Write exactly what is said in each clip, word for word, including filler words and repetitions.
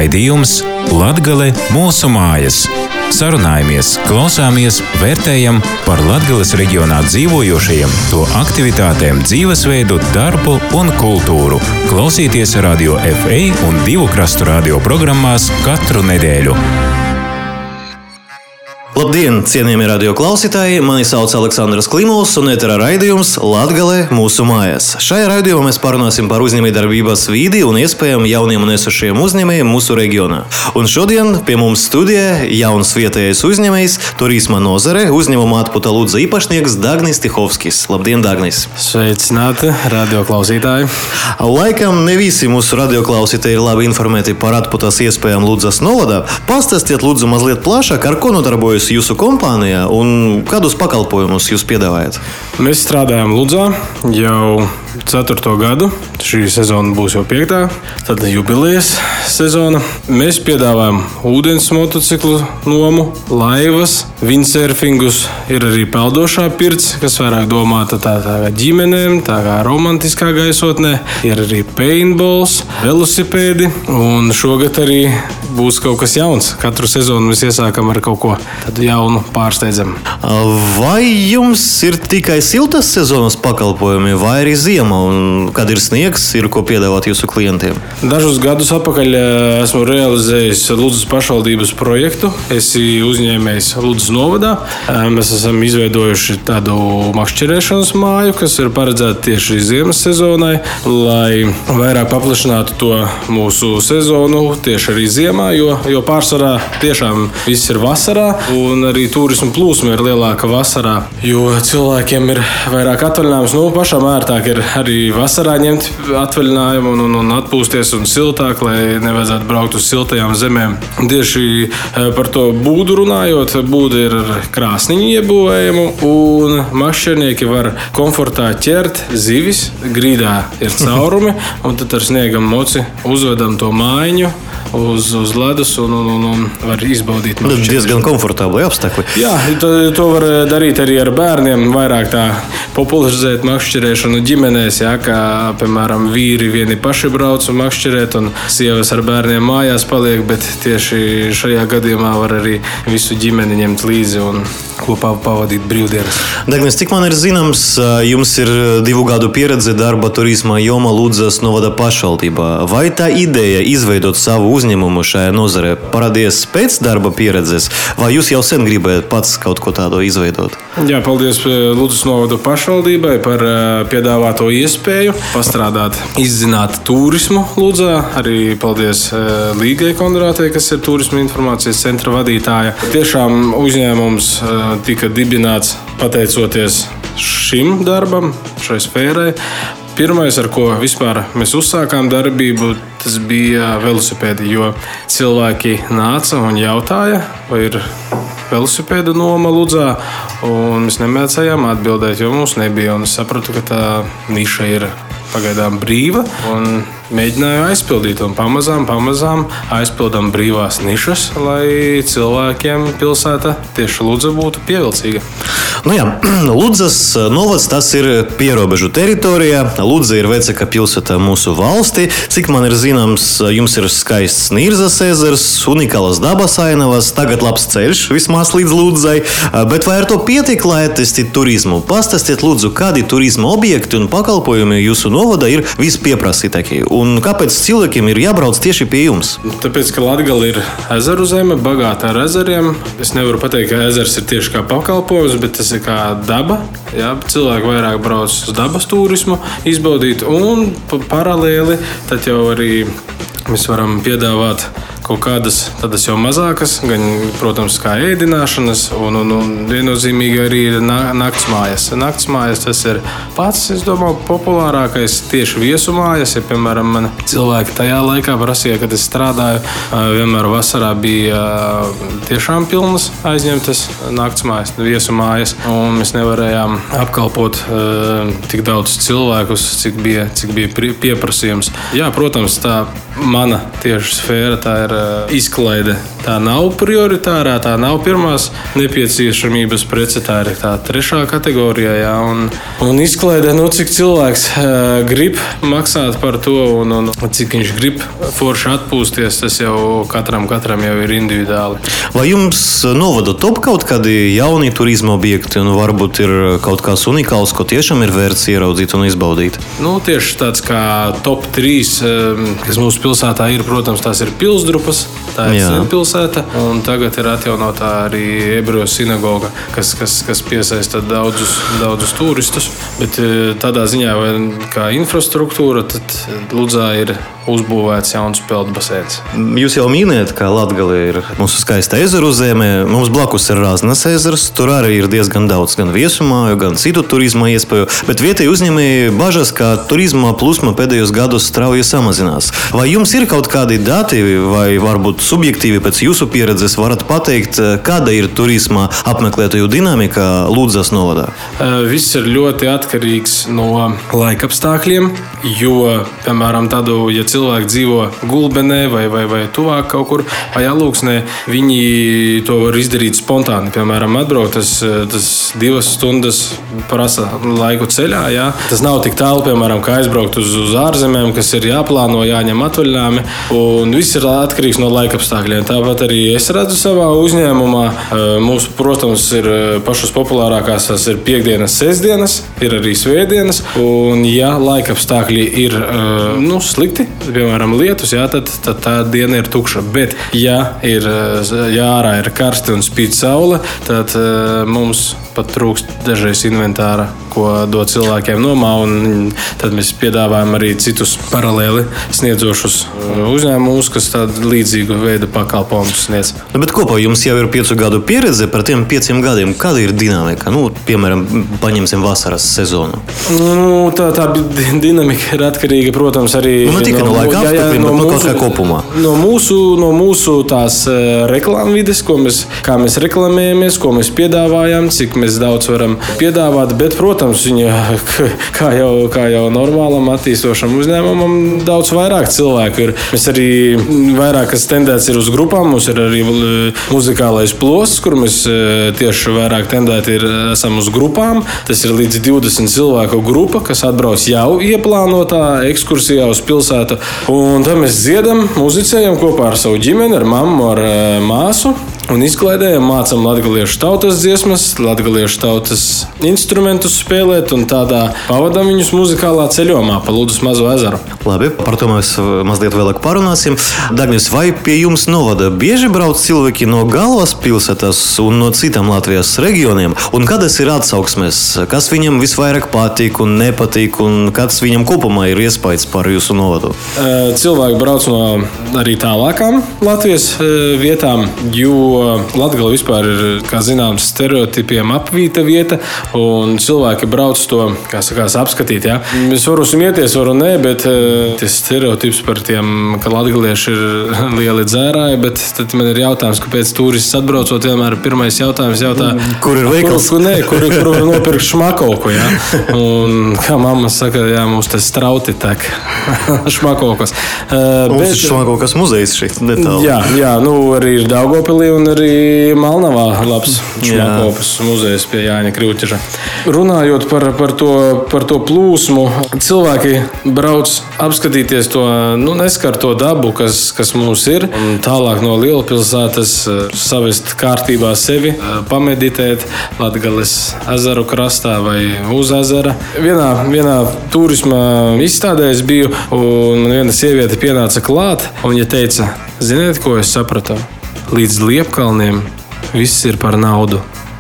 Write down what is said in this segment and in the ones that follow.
Raidījums Latgale mūsu mājas. Sarunājamies, klausāmies, vērtējam par Latgales reģionā dzīvojošajiem, to aktivitātēm, dzīvesveidu, darbu un kultūru. Klausieties Radio F A un Divu krastu radio programmās katru nedēļu. Labdien, cienījamie radio klausītāji! Mani sauc Aleksandrs Klimovs un ēterā raidījums Latgale mūsu mājas. Šajā raidījumā mēs parunāsim par uzņēmējdarbības vidi un iespējām jauniem un esošiem uzņēmējiem mūsu reģionā. Un šodien pie mums studijā jauns vietējais uzņēmējs Turisma nozare uzņēmuma Atputa Ludza īpašnieks Dagnis Tihovskis. Labdien, Dagnis! Sveicināti, radio klausītāji! Laikam ne visi mūsu radio klausītāji ir labi informēti par Atputas iespējām Ludzas novadā. Pastāstiet Ludzu mazliet plašāk, ar ko nodarbojas jūsu kompānijā un kādus pakalpojumus jūs piedāvājat? Mēs strādājam Ludzā jau ceturto gadu. Šī sezona būs jau piektā. Tad jubilejas sezona. Mēs piedāvājam ūdens motociklu nomu, laivas, windsurfingus. Ir arī peldošā pirts, kas vairāk domāta tā, tā kā ģimenēm, tā kā romantiskā gaisotnē. Ir arī paintballs, velosipēdi. Un šogad arī būs kaut kas jauns. Katru sezonu mēs iesākam ar kaut ko tādu jaunu, pārsteidzam. Vai jums ir tikai siltas sezonas pakalpojumi vai arī ziema? Un kad ir sniegs, ir ko piedāvāt jūsu klientiem? Dažus gadus atpakaļ esmu realizējis Ludzas pašvaldības projektu. Esi uzņēmējs Ludzas novadā. Mēs esam izveidojuši tādu makšķerēšanas māju, kas ir paredzēta tieši ziemas sezonai, lai vairāk paplašinātu to mūsu sezonu tieši arī ziemā, jo, jo pārsvarā tiešām viss ir vasarā, un arī turismu plūsma ir lielāka vasarā, jo cilvēkiem ir vairāk atvaļinājums. Nu, pašam ērtāk ir arī vasarā ņemt atvaļinājumu un, un, un atpūsties un siltāk, lai nevajadzētu braukt uz siltajām zemēm. Tieši par to būdu runājot, būda ir ar krāsniņu iebūvējumu un makšķernieki var komfortā ķert zivis, grīdā ir caurumi un tad ar sniegam moci uzvedam to mājiņu uz, uz ledus un, un, un, un var izbaudīt makšķerēšanu. Diezgan komfortabli apstākļi. Jā, to, to var darīt arī ar bērniem, vairāk tā popularizēt makšķerēšanu ģimenēs, jā, kā, piemēram, vīri vieni paši brauc un makšķerēt, un sievas ar bērniem mājās paliek, bet tieši šajā gadījumā var arī visu ģimeni ņemt līdzi un kopā pavadīt brīvdienas. Dagnis, cik man ir zināms, jums ir divu gadu pieredze darba turisma jomā Ludzas novada pašvaldībā. Vai tā ideja izveidot savu uzņēmumu šajā nozarē parādījās pēc darba pieredzes, vai jūs jau sen gribējāt pats kaut ko tādu izveidot? Jā, paldies Ludzas novada pašvaldībai par piedāvāto iespēju pastrādāt, izzināt turismu Ludzā. Arī paldies Līgai Kondrātei, kas ir turisma informācijas centra vadītāja. Tiešām uzņēmums tika dibināts pateicoties šim darbam, šai sfērai. Pirmais, ar ko vispār mēs uzsākām darbību, tas bija velosipēdi, jo cilvēki nāca un jautāja, vai ir velosipēdu noma Ludzā, un mēs nemēcējām atbildēt, jo mums nebija, un es sapratu, ka tā niša ir pagaidām brīva, un mēģināju aizpildīt, un pamazām, pamazām aizpildām brīvās nišas, lai cilvēkiem pilsēta tieši Ludza būtu pievilcīga. Nu jā, Ludzas novads tas ir pierobežu teritorijā. Ludza ir vecākā pilsēta mūsu valstī. Cik man ir zināms, jums ir skaists Nīrzas ezers, unikālas dabas ainavas, tagad labs ceļš vismaz līdz Ludzai. Bet vai ar to pietiek, lai attīstītu turismu? Pastāstiet, Ludzu, kādi turisma objekti un pakalpojumi jūsu novada ir vispieprasītākie? Un kāpēc cilvēkiem ir jābrauc tieši pie jums? Tāpēc, ka Latgale ir ezeru zeme, bagāta ar ezeriem. Es nevaru pateikt, ka ezers ir tieši kā pakalpojums, bet tas ir kā daba. Jā, cilvēki vairāk brauc uz dabas turismu, izbaudīt, un paralēli tad jau arī mēs varam piedāvāt kaut kādas tādas jau mazākas, gan, protams, kā ēdināšanas, un, un, un viennozīmīgi arī ir nakts mājas. Nakts mājas tas ir pats, es domāju, populārākais tieši viesu mājas. Ja, piemēram, man cilvēki tajā laikā prasīja, kad es strādāju, vienmēr vasarā bija tiešām pilnas aizņemtas nakts mājas, viesu mājas, un mēs nevarējām apkalpot uh, tik daudz cilvēkus, cik bija, cik bija pieprasījums. Jā, protams, tā mana tieši sfēra, tā ir izklaide tā nav prioritārā, tā nav pirmās nepieciešamības prece, tā ir tā trešā kategorijā. Jā, un, un izklaide, nu, cik cilvēks uh, grib maksāt par to un, un cik viņš grib forši atpūsties, tas jau katram, katram jau ir individuāli. Vai jums novada top kaut kādi jauni turisma objekti un varbūt ir kaut kāds unikāls, ko tiešām ir vērts ieraudzīt un izbaudīt? Nu, tieši tāds kā top trīs, kas mūsu pilsētā ir, protams, tās ir Pilsdrupas, tā ir senpilsēta, un tagad ir atjaunotā arī ebreju sinagoga, kas, kas, kas piesaista daudzus, daudzus turistus, bet tādā ziņā, kā infrastruktūra, tad Ludzā ir uzbūvēts jauns peldbaseins. Jūs jau minējat, ka Latgale ir mūsu skaista ezeru zeme, mums blakus ir Rāznas ezers, tur arī ir diezgan daudz gan viesumāju, gan citu turisma iespēju, bet vietēji uzņēmēji bažas, ka turisma plūsma pēdējos gados strauji samazinās. Vai jums ir kaut kādi dati, vai varbūt subjektīvi pēc jūsu pieredzes varat pateikt, kāda ir turisma apmeklētāju dinamika Ludzas novadā? Viss ir ļoti atkarīgs no laikapstākļiem, jo, piemēram, tādu, ja cilvēki dzīvo Gulbenē vai, vai, vai tuvāk kaut kur, vai Alūksnē, viņi to var izdarīt spontāni. Piemēram, atbraukt, tas, tas divas stundas prasa laiku ceļā. Jā. Tas nav tik tālu, piemēram, kā aizbraukt uz, uz ārzemēm, kas ir jāplāno, jāņem atvaļinājumi. Un viss ir atkarīgs no laikapstākļiem. Tāpat arī es redzu savā uzņēmumā. Mūsu, protams, ir pašas populārākās, tas ir piekdienas, sestdienas, ir arī svētdienas. Un, ja laikapstākļi ir nu, slikti, piemēram, lietus, jā, tad, tad tā diena ir tukša. Bet, ja ir, ja ārā ir karsti un spīd saule, tad uh, mums pat trūkst dažreiz inventāra, ko dod cilvēkiem nomā, un tad mēs piedāvājam arī citus paralēli sniedzošus uzņēmumus, kas tādu līdzīgu veidu pakalpojumus sniedz. Nu, bet kopā jums jau ir piecu gadu pieredze par tiem pieciem gadiem. Kāda ir dinamika? Nu, piemēram, paņemsim vasaras sezonu. Nu, tā, tā dinamika ir atkarīga, protams, arī nu, ne tikai no, no laika apstākļiem, no, bet mūsu, kaut kā kopumā. No mūsu, no mūsu tās reklāmvides, ko mēs, kā mēs reklamējamies, ko mēs piedāvājam, cik mēs daudz varam piedāvāt, bet, protams, viņa, kā jau, kā jau normālam attīstošam uzņēmumam, daudz vairāk cilvēku ir. Mēs arī vairāk, kas tendēts ir uz grupām, mums ir arī muzikālais plosts, kur mēs tieši vairāk tendēti ir, esam uz grupām. Tas ir līdz divdesmit cilvēku grupa, kas atbrauc jau ieplānotā ekskursijā uz pilsētu. Un tad mēs dziedam, muzicējam kopā ar savu ģimeni, ar mammu, ar māsu. Un izklaidējam, mācām latgaliešu tautas dziesmas, latgaliešu tautas instrumentus spēlēt un tādā pavadām viņus muzikālā ceļojumā pa Ludzas mazo ezeru. Labi, par to mēs mazliet vēlāk parunāsim. Dagnis, vai pie jums novada bieži brauc cilvēki no galvaspilsētas un no citām Latvijas reģioniem? Un kādas ir atsauksmes? Kas viņam visvairāk patīk un nepatīk? Un kāds viņam kopumā ir iespējas par jūsu novadu? Cilvēki brauc no arī tālākām Latvijas vietām, jo Latgale vispār ir, kā zināms, stereotipiem apvīta vieta, un cilvēki brauc to, kā sakās, apskatīt. Ja? Es varu smieties, varu nē, bet tas stereotips par tiem, ka latgalieši ir lieli dzērāji, bet tad man ir jautājums, kāpēc turists atbraucot, vienmēr pirmais jautājums jautā, kur ir veikals? Kur, kur, nē, kur, kur var nopirkt šmakoku, ja? Un kā mamma saka, jā, mums tas strauti tek šmakokas. Mums bet, ir šmakokas muzejs šeit netālu. Jā, jā, nu arī ir Daugavpilī un arī Malnavā labs šmakopas muzejs pie Jāņa Krivķeža. Runājot par, par, to, par to plūsmu, cilvēki brauc apskatīties to, nu, neskarto dabu, kas, kas mums ir, un tālāk no lielpilsētas savest kārtībā sevi, pameditēt Latgales ezeru krastā vai uz ezera. Vienā, vienā turisma izstādē es biju, un man viena sieviete pienāca klāt, un viņa teica, ziniet, ko es sapratu? Līdz Liepkalniem viss ir par naudu.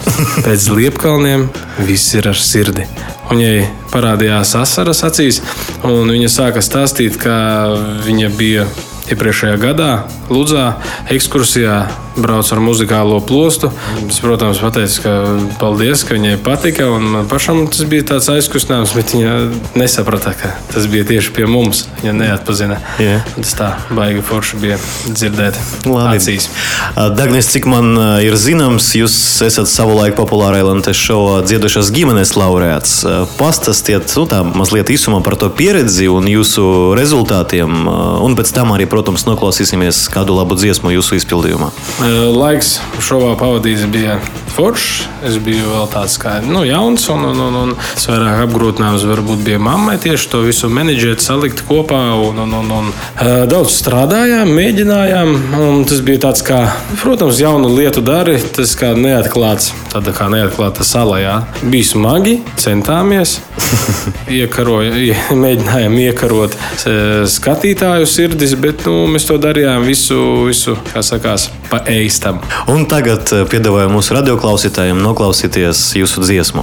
Pēc Liepkalniem viss ir ar sirdi. Viņai parādījās asaras acīs, un viņa sāka stāstīt, ka viņa bija iepriekšējā gadā Ludzā ekskursijā, brauc ar muzikālo plostu. Es, protams, pateicu, ka paldies, ka viņai patika, un man pašam tas bija tāds aizkustinājums, bet viņa nesaprata, ka tas bija tieši pie mums. Viņa neatpazina. Yeah. Tas tā baigi forši bija dzirdēt acīs. Dagnis, cik man ir zināms, jūs esat savulaik populāra L N T šova Dziedošās ģimenes laureāts. Pastastiet, nu tā, mazliet īsumā par to pieredzi un jūsu rezultātiem, un pēc tam arī, protams, noklausīsimies kādu labu dziesmu jūsu izpildījumā. Laiks šovā pavadīts bija foršs. Es biju vēl tāds kā nu, jauns, un, un, un, un es vairāk apgrūtinājums varbūt bija mammai tieši to visu menedžēt, salikt kopā. Un, un, un, un, daudz strādājām, mēģinājām. Tas bija tāds kā, protams, jaunu lietu dari. Tas kā neatklāts, tāda kā neatklāta sala. Jā. Bija smagi, centāmies. Iekaroja, mēģinājām iekarot skatītāju sirdis, bet nu, mēs to darījām visu, visu kā sakās, pa eistam. Un tagad piedāvāju mūsu radioklausītājiem noklausīties jūsu dziesmu.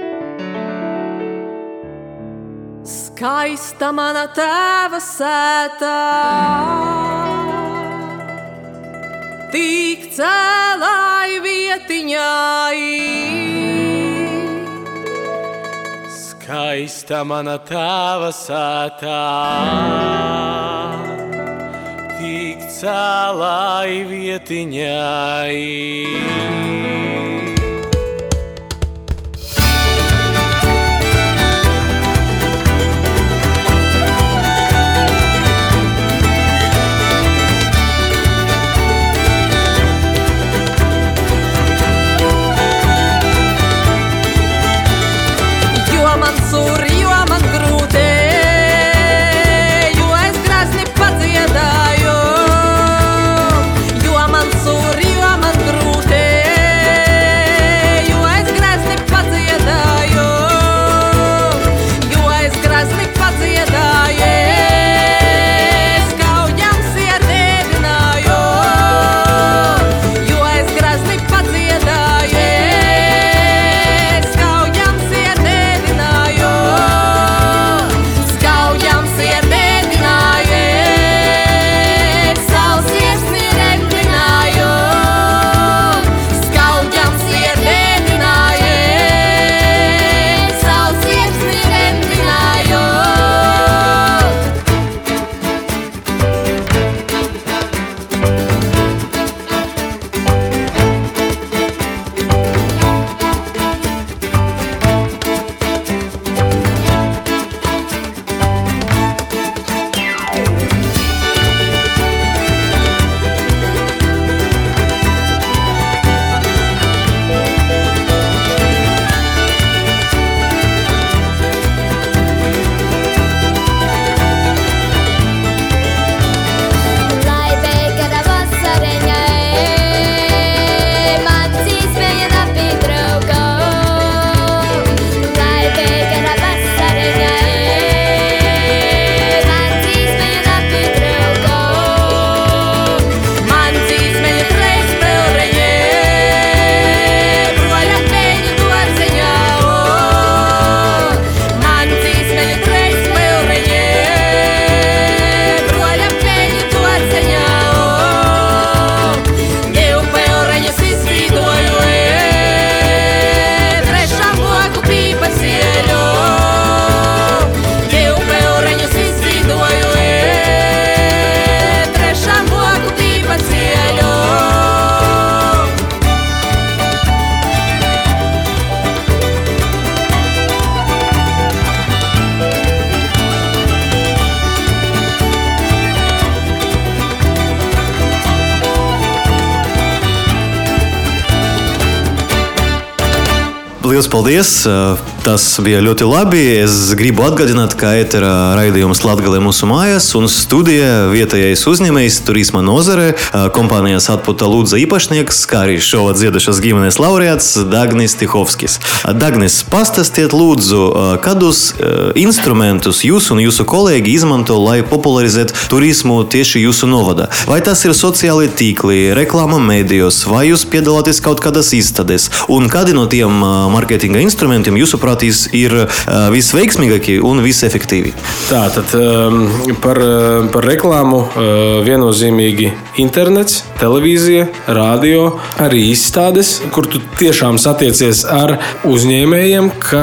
Skaista mana tēva sētā, tik cēlai vietiņai. Skaista mana tēva sētā, tik cēlai vietiņai. Liels paldies! Tas bija ļoti labi. Es gribu atgādināt, ka ēterā raidījums Latgale mūsu mājās un studija vietējais uzņēmējs Turisma nozare, kompānijas Atputa Ludza īpašnieks, kā arī šova dziedošas ģimenes laureāts Dagnis Tihovskis. Dagnis, pastāstiet lūdzu, kādus instrumentus jūs un jūsu kolēģi izmanto, lai popularizētu turismu tieši jūsu novadā? Vai tas ir sociālie tīkli, reklāma medijos, vai jūs piedalāties kaut kādās izstādēs? Un kādi no tiem marketinga instrumentiem jūsuprāt ir visveiksmīgākie un visefektīvi? Tā, tad um, par, par reklāmu uh, viennozīmīgi internets, televīzija, radio, arī izstādes, kur tu tiešām satiecies ar uzņēmējiem, kas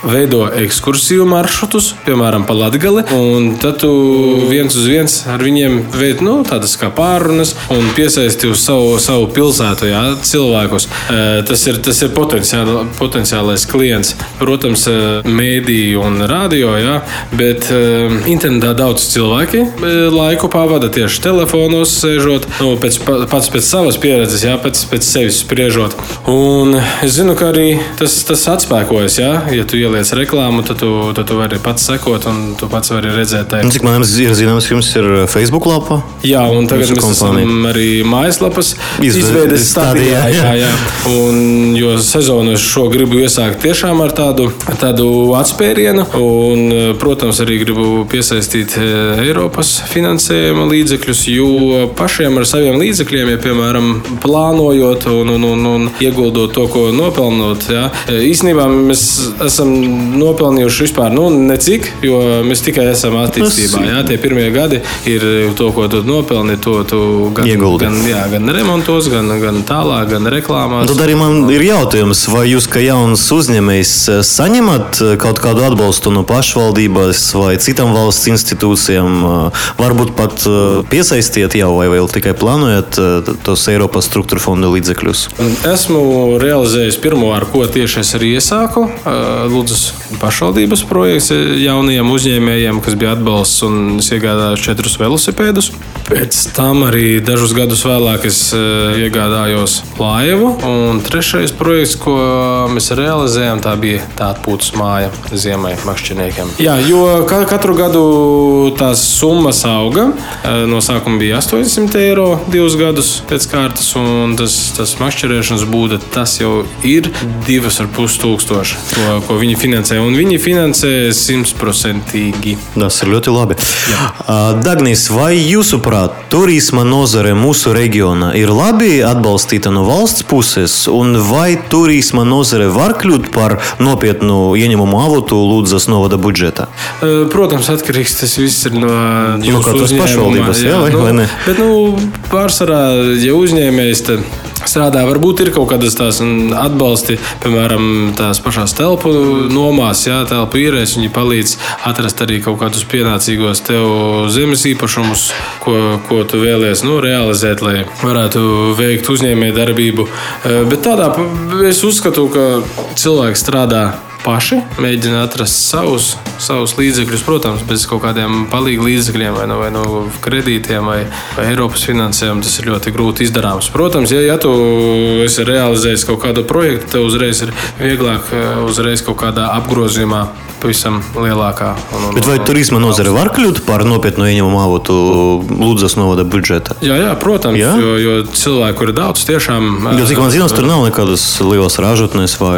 veido ekskursiju maršrutus, piemēram, pa Latgali, un tad tu viens uz viens ar viņiem veid, nu, tādas kā pārunas un piesaisti uz savu, savu pilsētu, jā, cilvēkus. Tas ir, tas ir potenciāl, potenciālais klients. Protams, mēdī un radio, jā, bet internetā daudz cilvēki laiku pavada tieši telefonos sēžot, nu, pēc, pats pēc savas pieredzes, jā, pēc, pēc sevis spriežot. Un es zinu, ka arī tas, tas atspēkojas, jā, ja tu ieliec reklāmu, tad tu, tad tu vari pats sekot un tu pats vari redzēt. Tā. Cik man ir zināms, jums ir Facebook lapa? Jā, un tagad mēs kompānija. Esam arī mājaslapas izveides stadijā. Jā, jā. Un, jo sezonu es šo gribu iesākt tiešām ar tādu, tādu atspērienu un, protams, arī gribu piesaistīt Eiropas finansējuma līdzekļus, jo pašiem ar saviem līdzekļiem, ja, piemēram, plānojot un, un, un, un ieguldot to, ko nopelnot, jā. Īstenībā mēs esam nopelnījuši vispār, nu, necik, jo mēs tikai esam attīstībā. Jā, tie pirmie gadi ir to, ko tu nopelni, to tu gan, gan, jā, gan remontos, gan, gan tālāk, gan reklāmās. Tad arī man ir jautājums, vai jūs, kā jauns uzņēmējs, saņemat kaut kādu atbalstu no pašvaldības vai citām valsts institūcijām? Varbūt pat piesaistiet jau, vai vēl tikai plānojat tos Eiropas struktūra fonda līdzekļus? Esmu realizējis pirmo, ar ko tieši es arī iesāku. Ludzas pašvaldības projekts jaunajiem uzņēmējiem, kas bija atbalsts, un es iegādājos četrus velosipēdus. Pēc tam arī dažus gadus vēlāk es iegādājos laivu. Un trešais projekts, ko mēs realizējām, tā bija tā atpūtas māja ziemai makšķerniekiem. Jā, jo katru gadu tās summas auga. No sākuma bija astoņsimt eiro divus gadus pēc kārtas, un tas, tas makšķerēšanas būda, tas jau ir divas ar pus tūkstoši, ko, ko viņi finansē. Un viņi finansē simtprocentīgi. Tas ir ļoti labi. Jā. Dagnis, vai jūsuprāt, turisma nozare mūsu reģionā ir labi atbalstīta no valsts puses, un vai turisma nozare var kļūt par nopietnu ieņemumu avotu Ludzas novada budžetā? Protams, atkarīgs tas viss ir no jūsu no uzņēmuma. Jā, vai, nu, vai ne? Bet, nu, pārsvarā, ja uzņēmējs te strādā, varbūt ir kaut kādas tās atbalsti, piemēram, tās pašās telpu nomās, jā, telpu īrēs, viņi palīdz atrast arī kaut kādus pienācīgos tev zemes īpašumus, ko, ko tu vēlies, nu, realizēt, lai varētu veikt uzņēmēju darbību. Bet tādā, es uzskatu, ka cilvēki strādā paši, mēģina atrast savus, savus līdzekļus, protams, bez kaut kādiem palīgu līdzekļiem vai no, vai no kredītiem vai, vai Eiropas finansējumu. Tas ir ļoti grūti izdarāms. Protams, ja, ja tu esi realizējis kaut kādu projektu, tev uzreiz ir vieglāk uzreiz kaut kādā apgrozījumā pavisam lielākā. Un, un, Bet vai turisma nozare var kļūt par nopietnu ieņemumu avotu Ludzas novada budžetā? Jā, jā, protams, jā? Jo, jo cilvēku ir daudz tiešām. Jo, cik man zināms, tur nav nekādas lielas ražotnes vai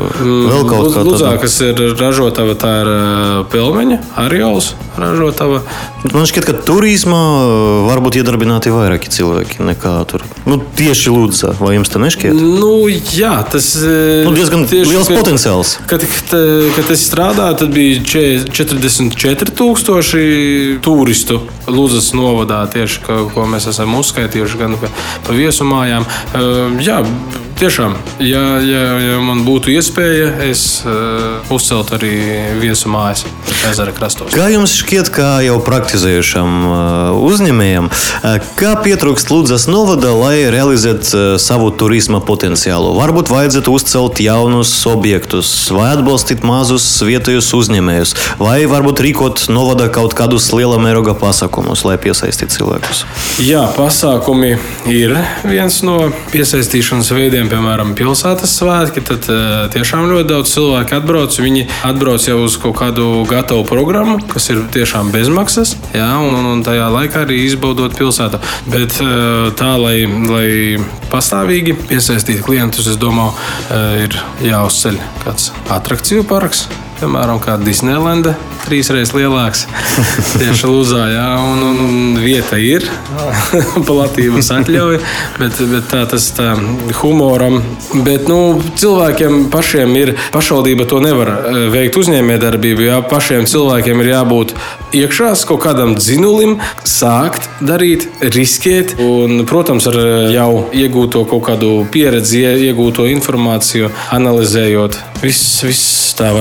vēl kaut kā. Ludzā, kas ir ražotava, tā ir Pelmeņa, Ariols ražotava. Man šķiet, ka turismā varbūt iedarbināti vairāki cilvēki nekā tur. Nu, tieši Ludzā, vai jums tā nešķiet? Nu, jā, tas nu, diezgan tieši, liels kad, potenciāls. Kad, kad, kad es strādāju, tad bija četrdesmit četri tūkstoši turistu Ludzas novadā, tieši, ka, ko mēs esam uzskaitījuši gan pa, pa viesumājām. Uh, jā, tiešām, ja, ja, ja man būtu iespēja, es uh, uzceltu arī viesumājas ezera krastos. Kā jums šķiet, kā jau praktizējušam uh, uzņēmējam, uh, kā pietrūkst Ludzas novada, lai realizētu uh, savu turisma potenciālu? Varbūt vajadzētu uzcelt jaunus objektus, vai atbalstīt mazus vietējus uzņēmējus, vai varbūt rīkot novada kaut kādus liela mēroga pasākumus, lai piesaistītu cilvēkus? Jā, pasākumi ir viens no piesaistīšanas veidiem. Piemēram, pilsētas svētki, tad tiešām ļoti daudz cilvēku atbrauc. Viņi atbrauc jau uz kaut kādu gatavu programmu, kas ir tiešām bezmaksas, jā, un, un tajā laikā arī izbaudot pilsētu. Bet tā, lai, lai pastāvīgi piesaistītu klientus, es domāju, ir jāuzceļ kāds atrakciju parks. Piemēram, kā Disneylanda, trīsreiz lielāks tieši Ludzā, jā, un, un vieta ir, platības atļauja, bet, bet tā tas tā humoram. Bet, nu, cilvēkiem pašiem ir, pašvaldība to nevar veikt uzņēmējdarbību, jā, pašiem cilvēkiem ir jābūt iekšās kaut kādam dzinulim, sākt darīt, riskēt, un, protams, ar jau iegūto kaut kādu pieredzi, iegūto informāciju, analizējot, viss, viss tā var notikt.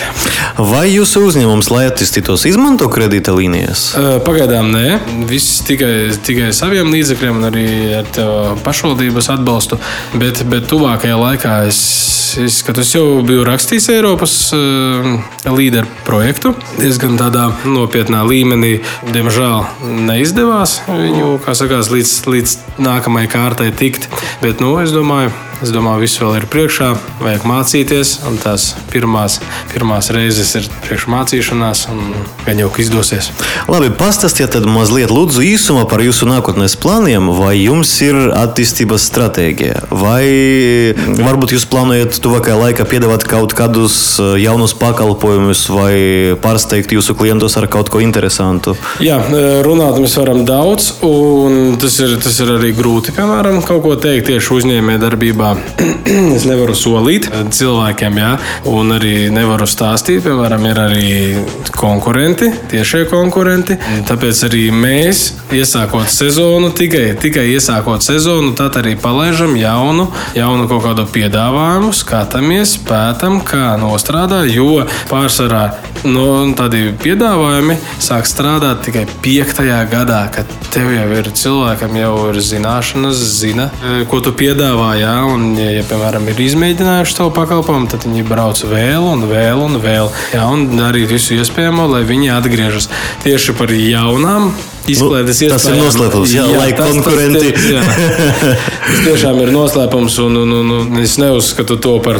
Vai jūsu uzņēmums, lai attīstītos, izmanto kredīta līnijas? Pagaidām nē. Viss tikai, tikai saviem līdzekļiem un arī ar pašvaldības atbalstu. Bet, bet tuvākajā laikā es, es skatos, jau biju rakstījis Eiropas uh, līderu projektu. Diezgan tādā nopietnā līmenī. Diemžēl neizdevās viņu, kā sakās, līdz, līdz nākamajai kārtai tikt. Bet, nu, es domāju, Es domāju, viss vēl ir priekšā, vajag mācīties, un tās pirmās, pirmās reizes ir priekšmācīšanās, un gan jau izdosies. Labi, pastāstiet tad mazliet lūdzu īsumā par jūsu nākotnes plāniem, vai jums ir attīstības stratēģija, vai varbūt jūs plānojat tuvākajā laikā piedāvāt kaut kādus jaunus pakalpojumus, vai pārsteigt jūsu klientus ar kaut ko interesantu? Jā, runāt mēs varam daudz, un tas ir, tas ir arī grūti, piemēram, kaut ko teikt tieši uzņēmē darbībā. Es nevaru solīt cilvēkiem, jā, un arī nevaru stāstīt. Piemēram, ir arī konkurenti, tiešie konkurenti. Tāpēc arī mēs, iesākot sezonu, tikai, tikai iesākot sezonu, tad arī palaižam jaunu, jaunu kaut kādu piedāvājumu, skatāmies, pētam, kā nostrādā, jo pārsvarā no tādi piedāvājumi sāk strādāt tikai piektajā gadā, kad tev jau ir cilvēkam jau ir zināšanas, zina, ko tu piedāvā, jā, un, ja, ja, piemēram, ir izmēģinājuši to pakalpojumu, tad viņi brauc vēl un vēl un vēl, jā, un darīt visu iespējamo, lai viņi atgriežas tieši par jaunām izklaides nu, tas iespējām. Ir noslēpums, jā, jā lai tas, konkurenti. Tas, jā, tas tiešām ir noslēpums, un, un, un, un es neuzskatu to par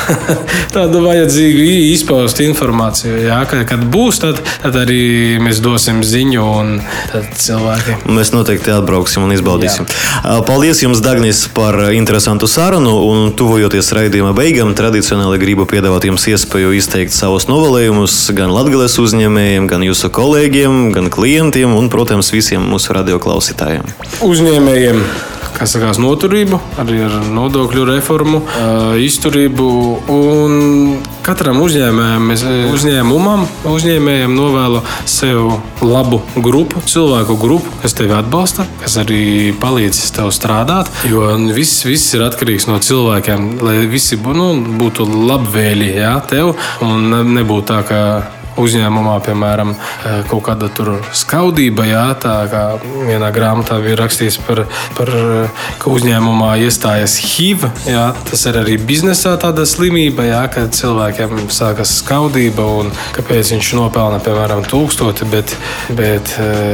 tādu vajadzīgu izpaust informāciju. Jā, kad, kad būs, tad, tad arī mēs dosim ziņu, un tad cilvēki. Mēs noteikti atbrauksim un izbaudīsim. Jā. Paldies jums, Dagnis, par interesantu sarunu, un tuvojoties raidījuma beigām, tradicionāli gribu piedāvāt jums iespēju izteikt savus novēlējumus gan Latgales uzņēmējiem, gan jūsu kolēģiem, gan klientiem un, protams, visiem mūsu radioklausītājiem. Uzņēmējiem, kā sakās, noturību, arī ar nodokļu reformu, izturību, un katram uzņēmējam, uzņēmumam, uzņēmējam novēlu sev labu grupu, cilvēku grupu, kas tevi atbalsta, kas arī palīdz tev strādāt, jo viss, viss ir atkarīgs no cilvēkiem, lai visi nu, būtu labvēļi, jā, tev, un nebūtu tā, ka uzņēmumā, piemēram, kaut kāda tur skaudība, jā, tā kā vienā grāmatā bija rakstīts par, par ka uzņēmumā iestājas H I V, jā, tas ir arī biznesā tāda slimība, jā, kad cilvēkiem sākas skaudība un kāpēc viņš nopelna, piemēram, tūkstoti, bet, bet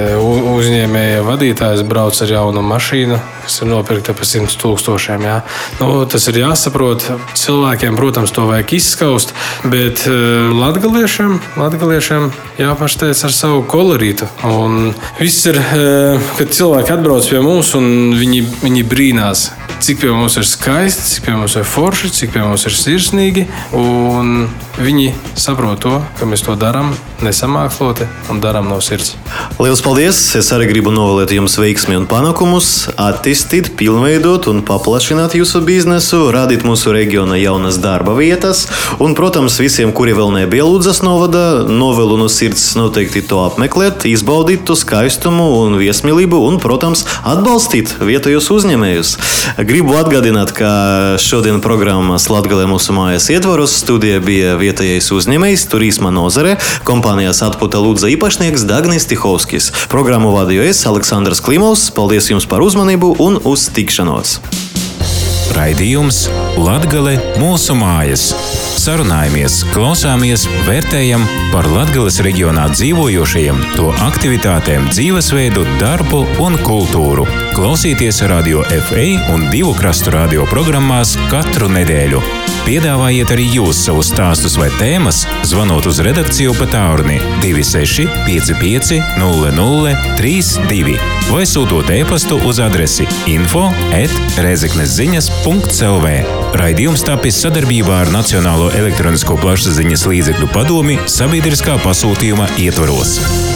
uzņēmēja vadītājs brauc ar jaunu mašīnu, kas ir nopirkta par simts tūkstošiem, jā. Nu, tas ir jāsaprot, cilvēkiem, protams, to vajag izskaust, bet latgaliešiem, Latgaliešiem jāpašteic ar savu kolorītu. Un viss ir, kad cilvēki atbrauc pie mums un viņi, viņi brīnās, cik pie mums ir skaisti, cik pie mums ir forši, cik pie mums ir sirsnīgi. Un viņi saprot to, ka mēs to darām nesamāksloti un darām no sirds. Lielas paldies! Es arī gribu novēlēt jums veiksmi un panākumus, attīstīt, pilnveidot un paplašināt jūsu biznesu, radīt mūsu reģiona jaunas darba vietas. Un, protams, visiem, kuri vēl nebija Ludzas novada, novēlu no sirds noteikti to apmeklēt, izbaudīt to skaistumu un viesmīlību un, protams, atbalstīt vietējos uzņēmējus. Gribu atgādināt, ka šodien programmas Latgalē mūsu mājas ietvaros studijā bija vietējais uzņēmējs turisma nozare, kompānijas Atputa Ludza īpašnieks Dagnis Tihovskis. Programmu vadīju es, Aleksandrs Klimovs. Paldies jums par uzmanību un uz tikšanos! Raidījums Latgale mūsu mājas. Sarunājamies, klausāmies, vērtējam par Latgales reģionā dzīvojošajiem, to aktivitātēm, dzīvesveidu, darbu un kultūru. Klausieties Radio F A un Divu krastu radio programmās katru nedēļu. Piedāvājiet arī jūs savus stāstus vai tēmas, zvanot uz redakciju pa tālruni divi seši pieci pieci nulle nulle trīs divi vai sūtot e-pastu uz adresi info at rezeknesziņas punkts l v. Raidījums tapis sadarbībā ar Nacionālo elektronisko plašsaziņas līdzekļu padomi sabiedriskā pasūtījuma ietvaros.